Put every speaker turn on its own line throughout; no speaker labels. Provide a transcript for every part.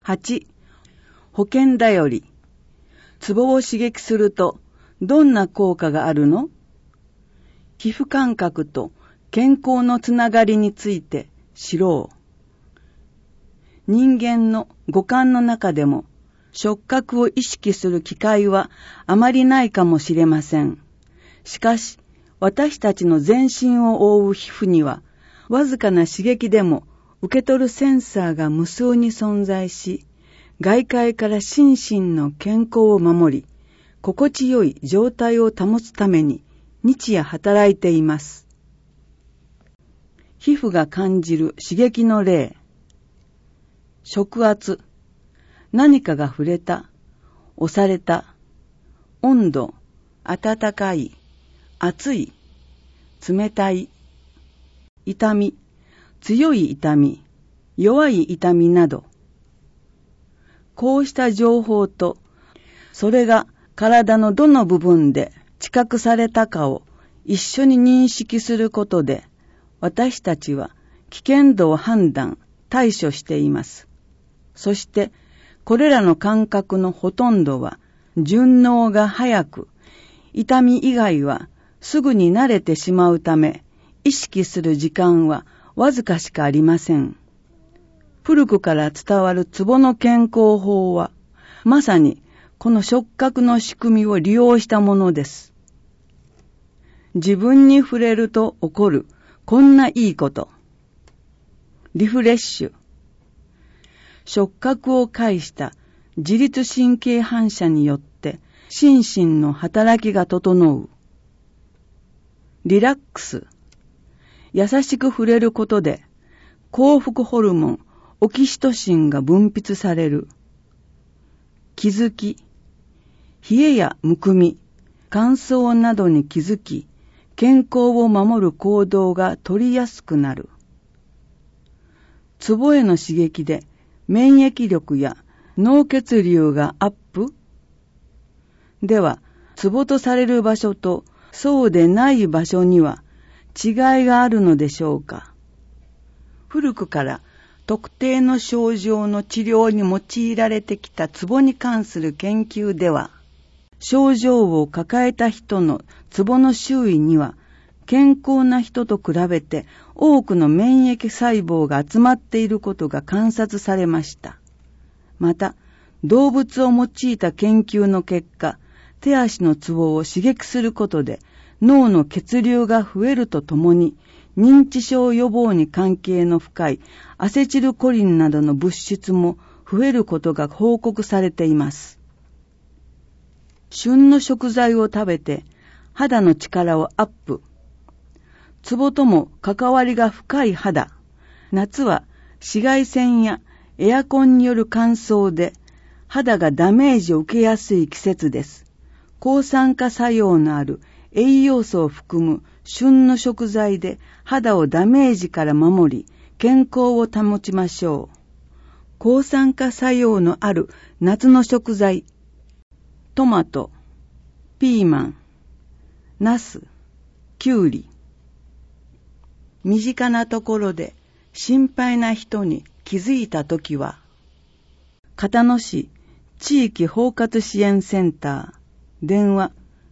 8、保険だより。ツボを刺激するとどんな効果があるの？皮膚感覚と健康のつながりについて知ろう。人間の五感の中でも触覚を意識する機会はあまりないかもしれません。しかし、私たちの全身を覆う皮膚には、わずかな刺激でも受け取るセンサーが無数に存在し、外界から心身の健康を守り、心地よい状態を保つために日夜働いています。皮膚が感じる刺激の例。触圧、何かが触れた、押された。温度、温かい、熱い、冷たい。痛み、強い痛み、弱い痛みなど。こうした情報と、それが体のどの部分で知覚されたかを一緒に認識することで、私たちは危険度を判断、対処しています。そして、これらの感覚のほとんどは順応が早く、痛み以外はすぐに慣れてしまうため、意識する時間はわずかしかありません。古くから伝わるツボの健康法は、まさにこの触覚の仕組みを利用したものです。自分に触れると起こるこんないいこと。リフレッシュ。触覚を介した自律神経反射によって心身の働きが整う。リラックス。優しく触れることで幸福ホルモンオキシトシンが分泌される。気づき。冷えやむくみ、乾燥などに気づき、健康を守る行動が取りやすくなる。ツボへの刺激で免疫力や脳血流がアップ？では、ツボとされる場所とそうでない場所には違いがあるのでしょうか。古くから特定の症状の治療に用いられてきたツボに関する研究では、症状を抱えた人のツボの周囲には健康な人と比べて多くの免疫細胞が集まっていることが観察されました。また、動物を用いた研究の結果、手足のツボを刺激することで脳の血流が増えるとともに、認知症予防に関係の深いアセチルコリンなどの物質も増えることが報告されています。旬の食材を食べて肌の力をアップ。ツボとも関わりが深い肌。夏は紫外線やエアコンによる乾燥で肌がダメージを受けやすい季節です。抗酸化作用のある栄養素を含む旬の食材で肌をダメージから守り、健康を保ちましょう。抗酸化作用のある夏の食材。トマト、ピーマン、ナス、キュウリ。身近なところで心配な人に気づいたときは、片野市地域包括支援センター、電話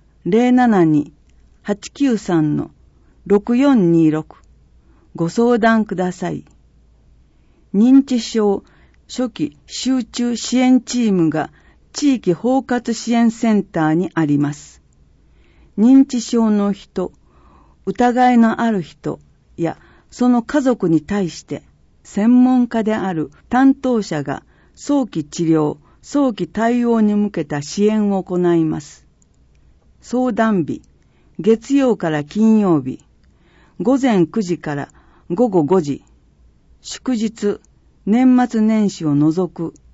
072-893-6426 ご相談ください。認知症初期集中支援チームが地域包括支援センターにあります。認知症の人、疑いのある人やその家族に対して専門家である担当者が早期治療、早期対応に向けた支援を行います。相談日、月曜から金曜日、午前9時から午後5時、祝日、年末年始を除く